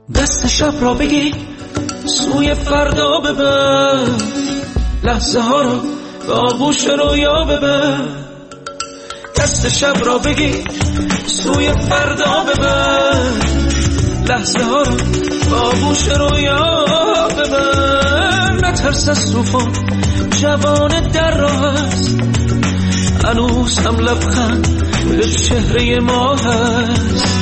دست شب را بگیر سوی فردا ببر، لحظه ها رو به آغوش رویا ببر. دست شب را بگیر سوی فردا ببر، لحظه ها رو به آغوش رویا ببر. نترس از طوفان، جوان در راه است، هنوز هم لبخند به چهره ما هست.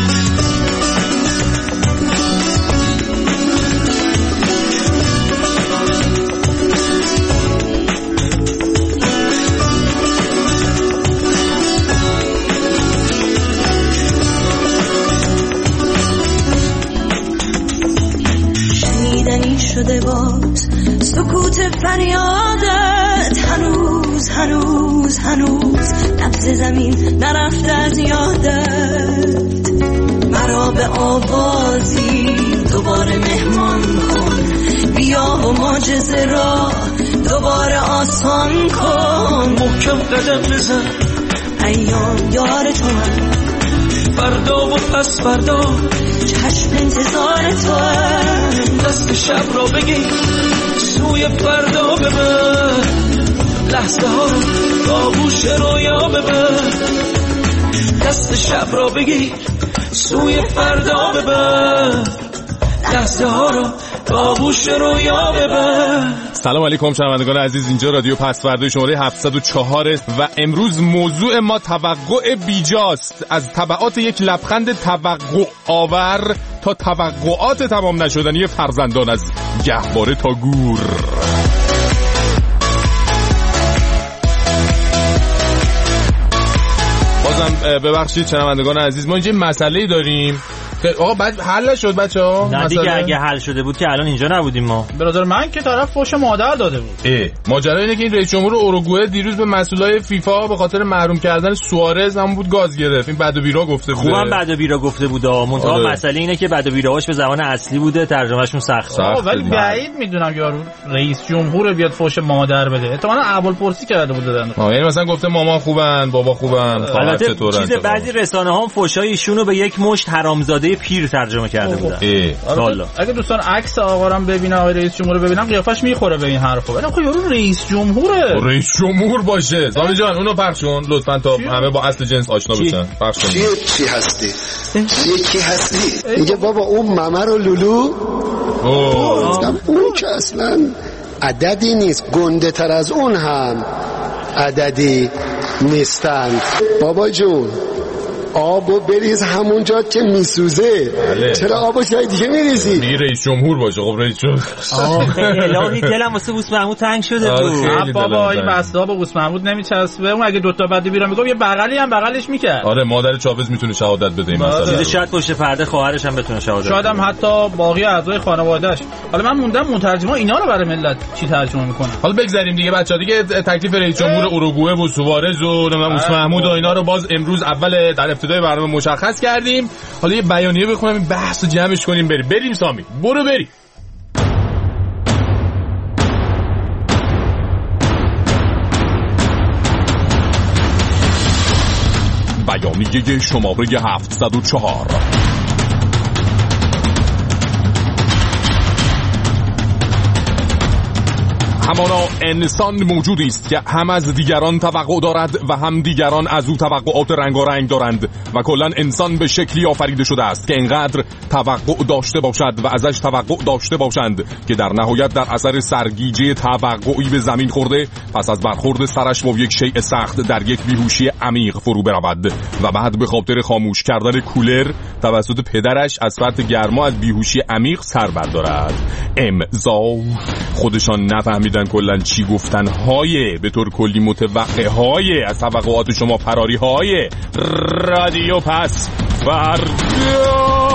شنیدنی شده باز سکوت فریادت، هنوز هنوز هنوز نبض زمین نرفته از یادت. مرا به آوازی دوباره مهمان کن، بیا و معجزه را دوباره آسان کن. محکم قدم بزن، ایام یار تو من، فردا و پس فردا چشم انتظار تو هم. دست شب را بگیر سوی فردا ببر، لحظه ها رو به آغوش رویا ببر. دست شب را بگیر سوی فردا ببر، لحظه ها رو به آغوش رویا ببر. سلام علیکم شنوندگان عزیز، اینجا رادیو پس‌فردای شماره 704 و امروز موضوع ما توقع بیجاست. از تبعات یک لبخند توقع آور تا توقعات تمام نشدنی فرزندان، از گهواره تا گور. بازم ببخشید شنوندگان عزیز، ما اینجا مسئله‌ای داریم. آقا بعد حل شد بچه‌ها؟ نه دیگه، اگه حل شده بود که الان اینجا نبودیم ما. برادر من که طرف فوش مادر داده بود. ماجرا اینه که این رئیس جمهور اوروگوئه دیروز به مسئولای فیفا به خاطر محروم کردن سوارز هم بود گاز گرفت. این بد و بیرا گفته بوده. خوبم بد و بیرا گفته بوده. منتها مسئله اینه که بد و بیراهاش به زبان اصلی بوده، ترجمهشون سخت. ولی بعید میدونم یارو رئیس جمهور بیاد فوش مادر بده. احتمالاً اول پرسی کرده بود دادن. یعنی مثلا گفته مامان خوبن، بابا خوبن، خواهر چطوره. چیز بعضی رسانه‌ها هم فوشای ایشونو به یک مشت حرامزاده پیر ترجمه کرده بودن. والا اگه دوستان عکس آقا رو ببینن، آقای رئیس جمهور رو ببینن، قیافش میخوره به این حرفا. ولی آخه یارو رئیس جمهوره. رئیس جمهور باشه. زامی جان اونو پخشون لطفاً تا همه با اصل جنس آشنا بشن. پخشون. چی هستی؟ کی هستی؟ میگه بابا اون ممر و لولو. اون که اصلا عددی نیست، گنده تر از اون هم عددی نیستن. بابا جون آبو بریز همونجا که میسوزه. چرا آبو جای دیگه میریزی؟ میگه رئیس جمهور باشه. خب رئیس جمهور. الهی دلم واسه بوس محمود تنگ شده بود. بابا این بسته با بوس محمود نمیچسبه. اون اگه دوتا بعد بیرون میگم یه بغلی هم بغلش میکرد. آره مادر چاوز میتونه شهادت بده این مسئله. چیز شاید پشت پرده خواهرش هم بتونه شهادت بده. شاید هم حتی باقی اعضای خانواده‌اش. حالا من موندم مترجما اینا رو برای ملت چی ترجمه میکنن. حالا بگذریم دیگه بچا، دیگه تکلیف رئیس جمهور اوروگوئه و سوارز و بوس محمود و اینا رو باز امروز اول در ابتدای برنامه مشخص کردیم. حالا یه بیانیه بخونم این بحث رو جمعش کنیم بریم سامی. برو بریم. بیانیه شماره 704. همانا انسان موجودی است که هم از دیگران توقع دارد و هم دیگران از او توقعات رنگارنگ دارند و کلا انسان به شکلی آفریده شده است که اینقدر توقع داشته باشد و ازش توقع داشته باشند که در نهایت در اثر سرگیجه توقعی به زمین خورده، پس از برخورد سرش با یک شیء سخت در یک بیهوشی عمیق فرو برود و بعد به خاطر خاموش کردن کولر توسط پدرش از فرط گرما از بیهوشی عمیق سر بردارد. امضا خودشان نفهمیدن کلن چی گفتن های به طور کلی متوقع های از توقعات شما فراری های رادیو پس فردا.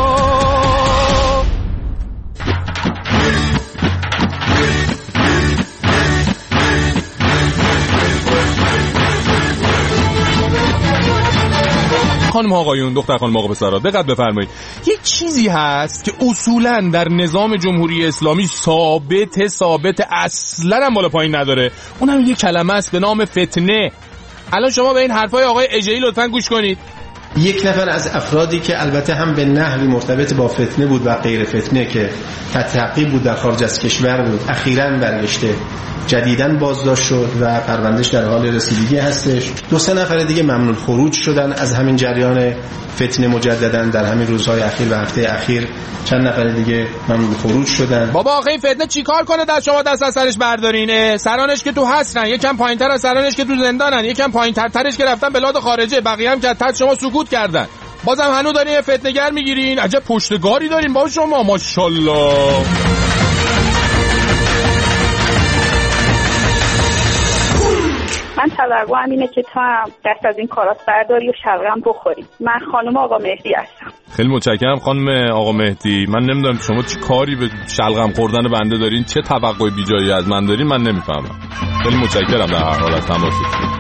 خانم آقایون، دختر خانم آقا پسرا دقت بفرمایید. یک چیزی هست که اصولاً در نظام جمهوری اسلامی ثابت اصلاً هم بالا پایین نداره. اونم یک کلمه است به نام فتنه. الان شما به این حرفای آقای اجهی لطفاً گوش کنید. یک نفر از افرادی که البته هم به نحوی مرتبط با فتنه بود و غیر فتنه که تحت تعقیب بود در خارج از کشور بود، اخیراً برگشته، جدیداً بازداشت شد و پروندهش در حال رسیدگی هستش. 2-3 نفر دیگه ممنوع خروج شدن از همین جریان فتنه مجدداً در همین روزهای اخیر و هفته اخیر. چند نفر دیگه ممنوع خروج شدن. بابا آخه این فتنه چیکار کنه در شما دست از سرش بردارین؟ سرانش که تو هستن، یکم پایینتر از سرانش که تو زندانن، یکم پایینترش که رفتن بلاد خارجه، بقیه هم که تحت شما سکوت کردن. بازم هنوز دارین فتنه‌گر میگیرین؟ عجب پشتگاری دارین با شما، ماشاءالله. من توقعم اینه که تو هم دست از این کارات برداری و شلغم بخوری. من خانم آقا مهدی هستم. خیلی متشکرم خانم آقا مهدی. من نمیدونم شما چی کاری به شلغم خوردن بنده دارین، چه توقع بیجایی از من دارین، من نمیفهمم. خیلی متشکرم در هر حال از تماستون.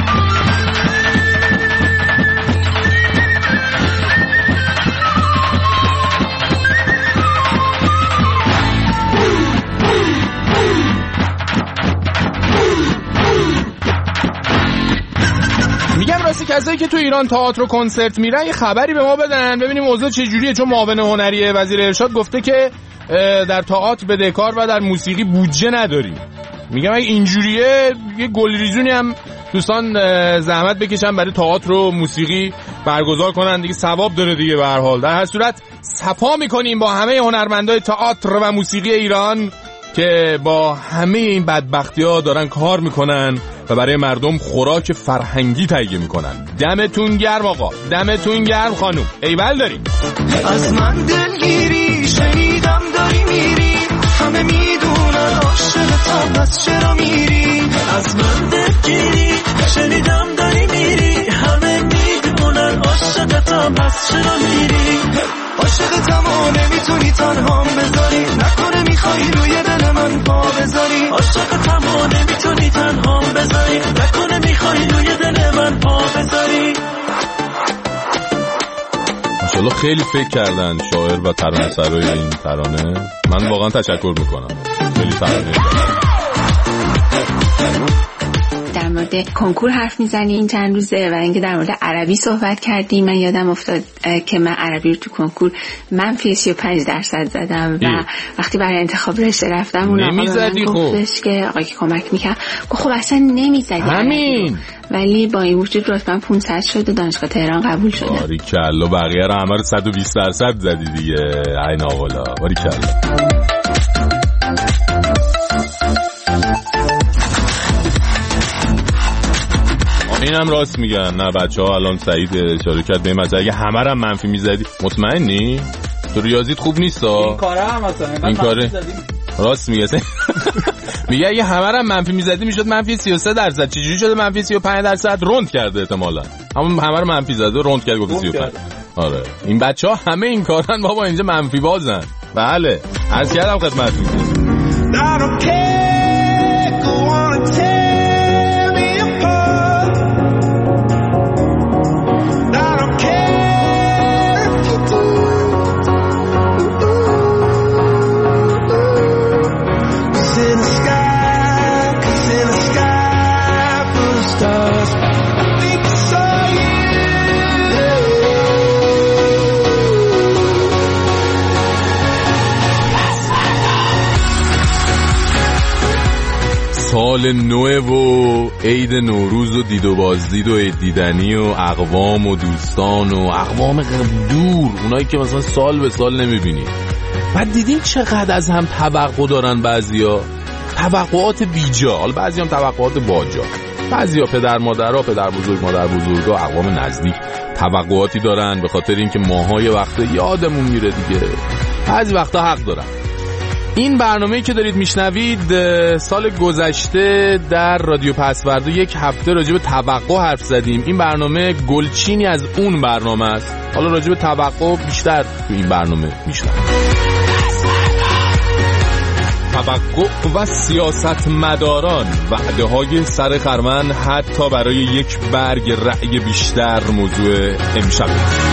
میگم راستی کسایی که تو ایران تئاتر و کنسرت میرن یه خبری به ما بدن ببینیم موضوع چجوریه، چون معاون هنری وزیر ارشاد گفته که در تئاتر بدهکار و در موسیقی بودجه نداریم. میگم اگه اینجوریه یه گلریزونی هم دوستان زحمت بکشن برای تئاتر و موسیقی برگزار کنن دیگه، ثواب داره دیگه. به هر حال در هر صورت صفا میکنیم با همه هنرمندای تئاتر و موسیقی ایران که با همه این بدبختی‌ها دارن کار میکنن و برای مردم خوراک فرهنگی تهیه میکنن. دمتون گرم آقا، دمتون گرم خانوم، ایول داریم. از من دلگیری شنیدم داری میری، همه میدونن عاشقتم پس چرا میری. از من دلگیری شنیدم داری میری، همه میدونن عاشقتم پس چرا میری. عاشقتم و نمیتونی تنهام بذاری، نکنه میخوای روی دل من پا بذاری. عاشقتم و نمیتونی تنهام بذاری، نکنه میخوای روی دل من پا بذاری. ماشاءالله خیلی فکر کردن شاعر و ترانه‌سرای این ترانه. من واقعا تشکر میکنم، خیلی ترانه در مورد کنکور حرف میزنی این چند روزه و اینکه در مورد عربی صحبت کردی. من یادم افتاد که من عربی رو تو کنکور منفی 35% زدم و وقتی برای انتخاب رشته رفتم اون آقا من گفتش که آقایی که کمک میکرد گفت خب اصلا نمیزدی همین، ولی با این وجود رتبه‌ام 500 شد و دانشگاه تهران قبول شدم. باریکلا، بقیه رو همه رو 120% زدی دیگه. عین آقلا، باریکلا. اینم راست میگن. نه بچه‌ها الان سعید اشاره کرد به این مسئله، اگه همه رو منفی میزدی مطمئنی؟ تو ریاضیت خوب نیستا؟ این کاره هم مثلا این کاره راست میگه. میگه اگه همه رو منفی میزدی میشد منفی 33%. چجوری شده منفی 35%؟ روند کرده احتمالاً. همه رو منفی زده روند کرد گفت 35. آره این بچه‌ها همه این کارن بابا، اینجا منفی بازن. بله عرض کردم خدمتتون. سال نو و عید نوروز و دید و بازدید و عید دیدنی و اقوام و دوستان و اقوام دور، اونایی که مثلا سال به سال نمیبینی. بعد دیدین چقدر از هم توقع دارن بعضیا، توقعات بیجا، حالا بعضی هم توقعات باجا. بعضیا پدر مادرها، پدر بزرگ مادر بزرگا، اقوام نزدیک توقعاتی دارن به خاطر اینکه ماهای وقت یادمون میره دیگه. بعضی وقتا حق دارن. این برنامه‌ای که دارید میشنوید سال گذشته در رادیو پسوردا یک هفته راجع به توقع حرف زدیم. این برنامه گلچینی از اون برنامه است. حالا راجع به توقع بیشتر تو این برنامه میشنوید. توقع و سیاستمداران، وعده‌های سر خرمن حتی برای یک برگ رأی بیشتر موضوع امشب.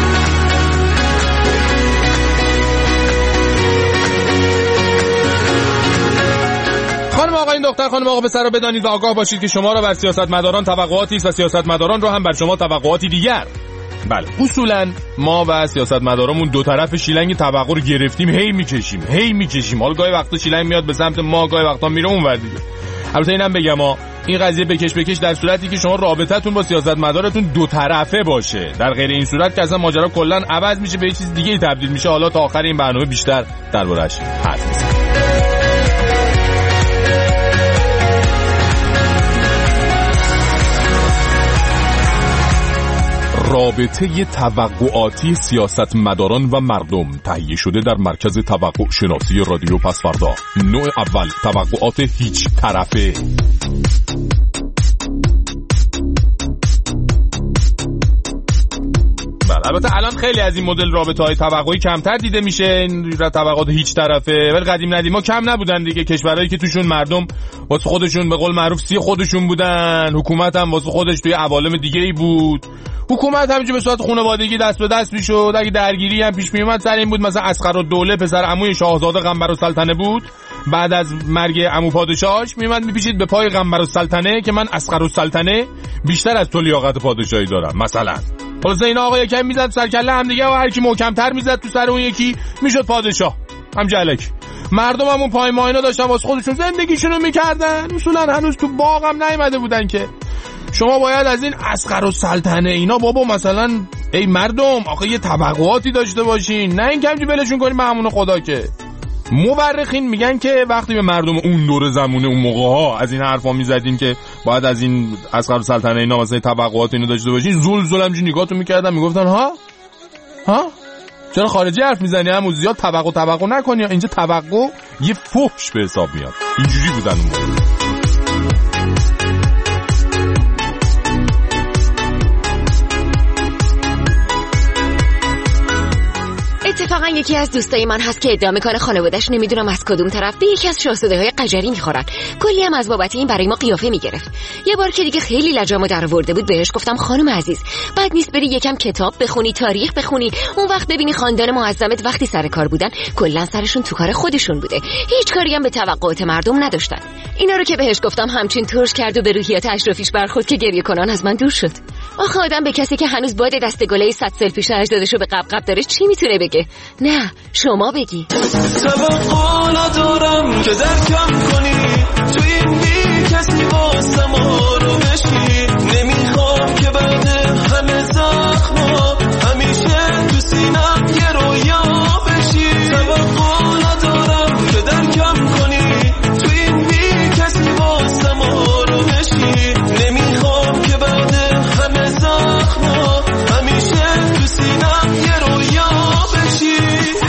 خانم آقا این دختر، خانم آقا پسر رو بدانید و آگاه باشید که شما را بر سیاستمداران توقعاتی است و سیاستمداران رو هم بر شما توقعاتی دیگر. بله اصولا ما و سیاستمدارامون دو طرف شیلنگ توقع رو گرفتیم، هی میکشیم. حالا گاهی وقتا شیلنگ میاد به سمت ما، گاهی وقتا میره اونور دیگه. البته اینم بگم این قضیه بکش در صورتی که شما رابطتون با سیاستمدارتون دو طرفه باشه. در غیر این صورت که اصلا ماجرا کلا عوض میشه، به یه چیز دیگه تبدیل میشه. حالا تا آخر این برنامه بیشتر دربارش حرف میزنیم. رابطه توقعاتی سیاستمداران و مردم تهیه شده در مرکز توقع شناسی رادیو پسفردا. نوع اول، توقعات هیچ طرفه. البته الان خیلی از این مدل رابطه‌های توقعی کمتر دیده میشه، این توقعات هیچ طرفه، ولی قدیم ندیما کم نبودن دیگه. کشورهایی که توشون مردم واسه خودشون به قول معروف سی خودشون بودن، حکومت هم واسه خودش توی عوالم دیگه‌ای بود. حکومت همینجوری به صورت خانوادگی دست به دست میشد. اگه درگیری هم پیش میومد سر این بود مثلا اسقرالدوله پسر عموی شاهزاده قنبرالسلطنه بود، بعد از مرگ عمو پادشاهش میومد میپیچید به پای قنبرالسلطنه که من اسقرالسلطنه بیشتر از تو لیاقت پادشاهی دارم مثلا. خلاص اینا آقا یکم میزد سر کله هم دیگه و هر کی محکم‌تر میزد تو سر اون یکی میشد پادشاه. هم جلک مردم همون پای ما اینا داشتن واسه خودشون زندگیشونو میکردن. اصولا هنوز تو باغ هم نیومده بودن که شما باید از این اسقرالسلطنه اینا بابا مثلا ای مردم آخه یه توقعاتی داشته باشین، نه این کمجی بلشون کنیم به همون خدا. که مورخین میگن که وقتی به مردم اون دوره زمونه اون موقع ها از این حرفا میزدین که باید از این اسقرالسلطنه اینا مثلا توقعات اینو داشته باشین، زل همجوری نگاهتون میکردن میگفتن ها چرا خارجی حرف میزنی؟ همون زیاد توقع نکنی، اینجا توقع یه فحش به حساب میاد. اینجوری بودن اون موقع. اتفاقا یکی از دوستای من هست که ادعا میکنه خانواده‌اش نمیدونم از کدوم طرف به یکی از شاهزاده‌های قجری میخورن. کلی هم از بابت این برای ما قیافه میگرفت. یه بار که دیگه خیلی لجامو درآورده بود بهش گفتم خانم عزیز بد نیست بری یکم کتاب بخونی، تاریخ بخونی، اون وقت ببینی خاندان معظمت وقتی سر کار بودن کلا سرشون تو کار خودشون بوده، هیچ کاری هم به توقعات مردم نداشتن. اینا رو که بهش گفتم همچین ترش کرد و به روحیات اشرافیش برخورد که گریه کنان از من دور شد. آخه آدم به کسی که هنوز باد دستگله 100 سال پیش اجدادشو به قبقب داره چی میتونه بگه؟ نه شما بگی. توقع ندارم که درکم کنی توی این بی کسی واسه ما رو بشی، نمیخوام که بعد همه زخما همیشه تو سینم یه رویا بشی. توقع ندارم که درکم کنی توی این بی کسی واسه ما رو بشی، نمیخوام که بعد همه زخما همیشه تو سینم یه رویا بشی.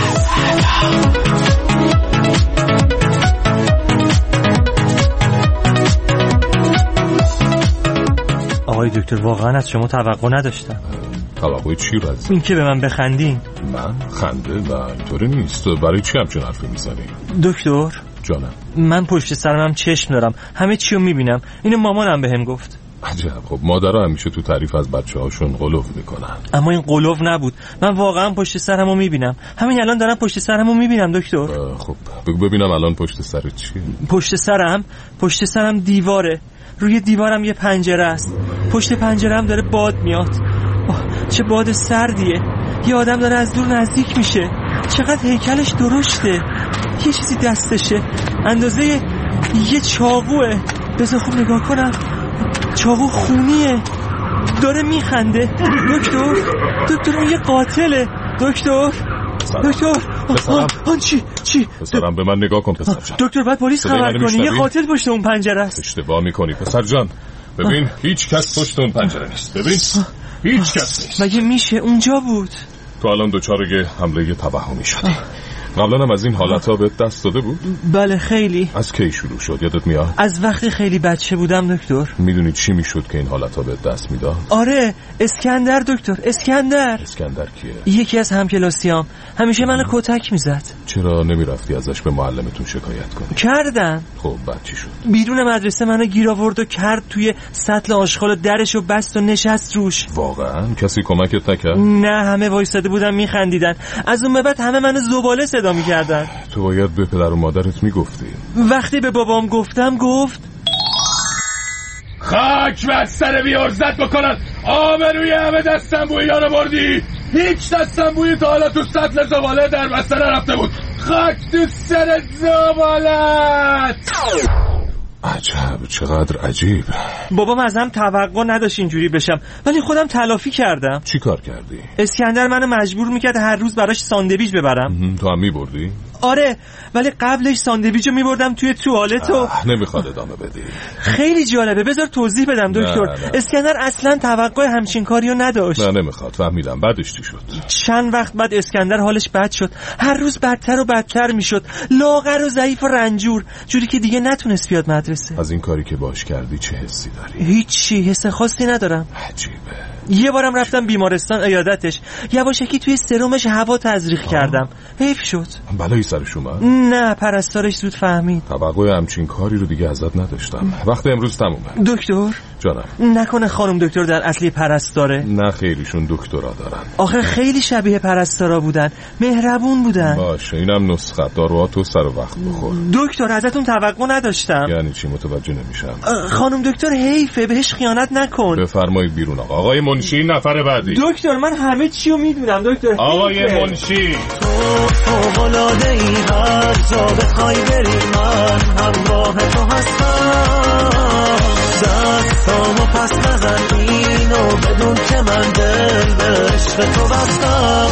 آقای دکتر واقعا از شما توقع نداشتم. توقع چی رازی؟ این که به من بخندین. من خنده و اینطوری نیست. برای چی همچون حرفی میزنی؟ دکتر جانم من پشت سرم هم چشم دارم، همه چیو میبینم. اینو مامانم بهم گفت. عجب. خب مادرها همیشه تو تعریف از بچه‌هاشون قلوف میکنن، اما این قلوف نبود. من واقعا پشت سرمو میبینم. همین الان دارم پشت سرمو میبینم دکتر. خب بگو ببینم الان پشت سرت چیه؟ پشت سرم دیواره. روی دیوارم یه پنجره است. پشت پنجره‌ام داره باد میاد. چه باد سردیه. یه آدم داره از دور نزدیک میشه. چقدر هیکلش درشته. یه چیزی دستشه اندازه یه چاقوه. بذار خوب نگاه کنم. چاقو خونیه. داره میخنده. دکتر اون یه قاتله. دکتر آن چی؟ پسرم به من نگاه کن پسر جان. دکتر باید پلیس خبر کنی. یه قاتل پشت اون پنجره است. اشتباه میکنی پسر جان. ببین هیچ کس پشت اون پنجره نیست. ببین هیچ کس نیست. مگه میشه؟ اونجا بود. تو الان دوچار یه حمله توهمی شدی. قبلا هم از این حالتها به دست داده بود؟ بله خیلی. از کی شروع شد یادت میاد؟ از وقتی خیلی بچه بودم دکتر. میدونی چی میشد که این حالتها به دست میداد؟ آره اسکندر دکتر. اسکندر کیه؟ یکی از همکلاسیام همیشه منو کتک میزد. چرا نمیرفتی ازش به معلمتون شکایت کنی؟ کردم. خب بعد چی شد؟ بیرون مدرسه منو گیر آورد و کرد توی سطل آشغال درشو بست و نشست روش. واقعا کسی کمکت نکرد؟ نه همه وایساده بودن میخندیدن. از اون به بعد همه منو زباله صدا میکردن. تو باید به پدر و مادرت میگفتی. وقتی به بابام گفتم گفت خاک بر سر بیارزت بکنن. آبروی همه دستنبویی رو بردی. هیچ دستنبویی تا حالا تو سطل زباله در بسته نرفته بود. خاک تو سر زبالت. عجب، چقدر عجیب. بابام ازم توقع نداشت اینجوری بشم، ولی خودم تلافی کردم. چی کار کردی؟ اسکندر منو مجبور میکرد هر روز براش ساندویچ ببرم. تو هم میبردی؟ آره، ولی قبلش ساندویچو میبردم توی توالت و نمیخواد ادامه بدی. خیلی جالبه، بذار توضیح بدم دکتر. نه. اسکندر اصلا توقع همچین کاریو نداشت. نه نمیخواد، فهمیدم. بعدش چی شد؟ چند وقت بعد اسکندر حالش بد شد، هر روز بدتر و بدتر میشد، لاغر و ضعیف و رنجور، جوری که دیگه نتونست بیاد مدرسه. از این کاری که باش کردی چه حسی داری؟ هیچی، حس خاصی ندارم. عجیبه. یه بارم رفتم بیمارستان عیادتش، یواشکی توی سرمش هوا تزریق کردم، حیف شد. بلایی سرش اومد؟ نه، پرستارش زود فهمید. توقع همچین کاری رو دیگه ازت نداشتم. وقت امروز تمومه. دکتر جانم. نکنه خانم دکتر در اصلی پرستاره؟ نه خیلیشون دکترا دارن. آخه خیلی شبیه پرستارا بودن، مهربون بودن. باشه، اینم نسخه. داروهاتو سر وقت بخور. دکتر ازتون توقع نداشتم. یعنی چی؟ متوجه نمیشم. خانم دکتر حیفه، بهش خیانت نکن. بفرمایید بیرون آقا. آقای منشی نفر بعدی. دکتر من همه چیو میدونم دکتر. آقای منشی. تو العاده ای، هر جا بخوای بری من همراه تو هستم. دستامو پس نزن، اینو بدون که من دل به عشق تو بستم.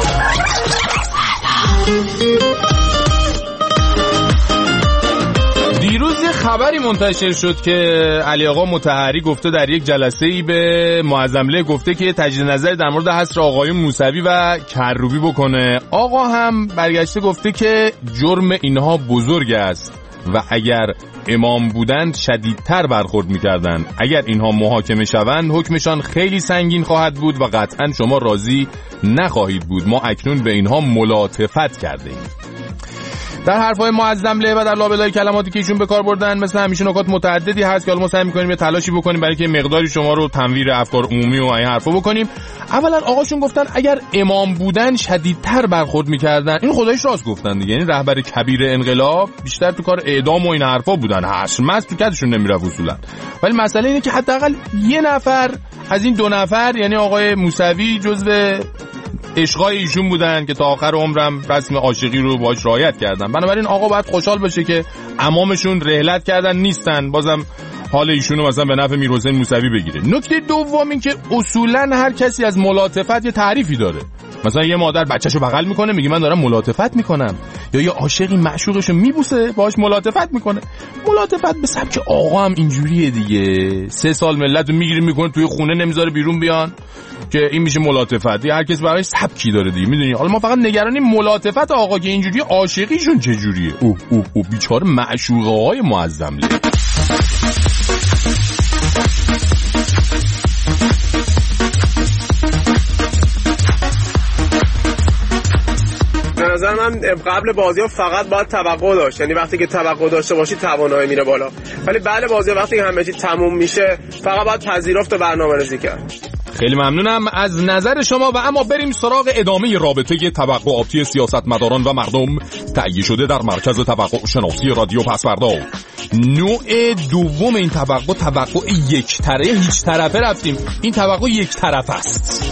دیروز یه خبری منتشر شد که علی آقا مطهری گفته در یک جلسه‌ای به معظمله گفته که تجدید نظر در مورد حصر آقایون موسوی و کروبی بکنه. آقا هم برگشته گفته که جرم اینها بزرگ است و اگر امام بودند شدیدتر برخورد می‌کردند. اگر اینها محاکمه شوند حکمشان خیلی سنگین خواهد بود و قطعا شما راضی نخواهید بود. ما اکنون به اینها ملاطفت کردیم. در حرفای معظمله و در لابلای کلماتی که ایشون به کار بردن مثل همیشه نکات متعددی هست که حالا ما سعی می‌کنیم یه تلاشی بکنیم برای که مقداری شما رو تنویر افکار عمومی و این حرفا بکنیم. اولا آقاشون گفتن اگر امام بودن شدیدتر برخورد می‌کردن. این خدایش راست گفتن دیگه، یعنی رهبر کبیر انقلاب بیشتر تو کار اعدام و این حرفا بودن، حشر مست تو کدشون نمیرفت اصولا. ولی مسئله اینه که حداقل یه نفر از این دو نفر، یعنی آقای موسوی جزو عشقای ایشون بودن که تا آخر عمرم رسم عاشقی رو باهاش رعایت کردن. بنابراین آقا باید خوشحال باشه که امامشون رحلت کردن نیستن، بازم حال ایشونو مثلا به نفع میرحسین موسوی بگیره. نکته دوم این که اصولا هر کسی از ملاطفت یه تعریفی داره. مثلا یه مادر بچه‌شو بغل میکنه میگه من دارم ملاطفت میکنم، یا یه عاشقی معشوقشو میبوسه باهاش ملاطفت میکنه. ملاطفت به سبک آقا هم اینجوریه دیگه. 3 سال ملتو میگیره میکنه توی خونه نمیذاره بیرون بیان که این میشه ملاطفت. هر کس براش سبکی داره دیگه، میدونی. حالا ما فقط نگرانیم ملاطفت آقا که اینجوری عاشقیشون چه جوریه. اوه بیچاره معشوقه‌های معظمله. به نظر من قبل بازی‌ها فقط باید توقع داشت، یعنی وقتی که توقع داشته باشی توانایی میره بالا، ولی بعد بازی‌ها وقتی که همه چی تموم میشه فقط باید پذیرفت و برنامه‌ریزی کرد. خیلی ممنونم از نظر شما و اما بریم سراغ ادامه رابطه توقعاتی سیاستمداران و مردم تهیه شده در مرکز توقع شناسی رادیو پسوردا. نوع دوم این توقع یک طرفه، هیچ طرفه رفتیم. این توقع یک طرف است.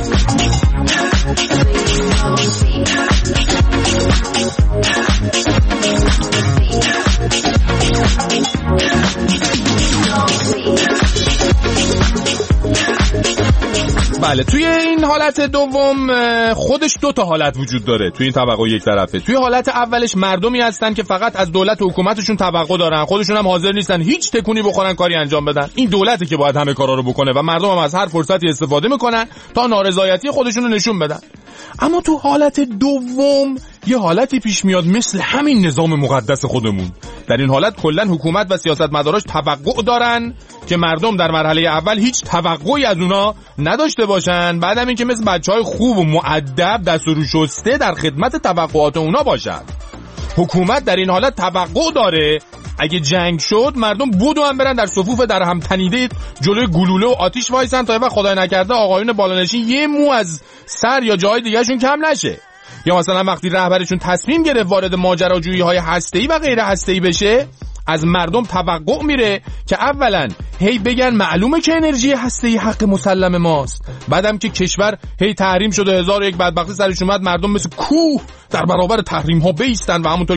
بله، توی این حالت دوم خودش 2 تا حالت وجود داره. توی این توقع یک طرفه، توی حالت اولش مردمی هستن که فقط از دولت و حکومتشون توقع دارن، خودشون هم حاضر نیستن هیچ تکونی بخورن کاری انجام بدن. این دولته که باید همه کارا رو بکنه و مردم هم از هر فرصتی استفاده میکنن تا نارضایتی خودشون رو نشون بدن. اما تو حالت دوم یه حالتی پیش میاد مثل همین نظام مقدس خودمون. در این حالت کلا حکومت و سیاستمداراش توقع دارن که مردم در مرحله اول هیچ توقعی از اونا نداشته باشن، بعدم این که مثل بچهای خوب و مؤدب دست و رو شسته در خدمت توقعات اونا باشن. حکومت در این حالت توقع داره اگه جنگ شد مردم بودو هم برن در صفوف در هم تنیده جلوی گلوله و آتیش وایسن تا وقت خدای نکرده آقایون بالانشین یه مو از سر یا جای دیگه‌شون کم نشه. یا مثلا وقتی رهبرشون تصمیم گرفت وارد ماجراجویی‌های هسته‌ای و غیر هسته‌ای بشه، از مردم توقع میره که اولا هی بگن معلومه که انرژی هسته‌ای حق مسلم ماست، بعدم که کشور هی تحریم شده، 1001 بدبختی سرش اومد، مردم مثل کوه در برابر تحریم ها بایستن و همونطور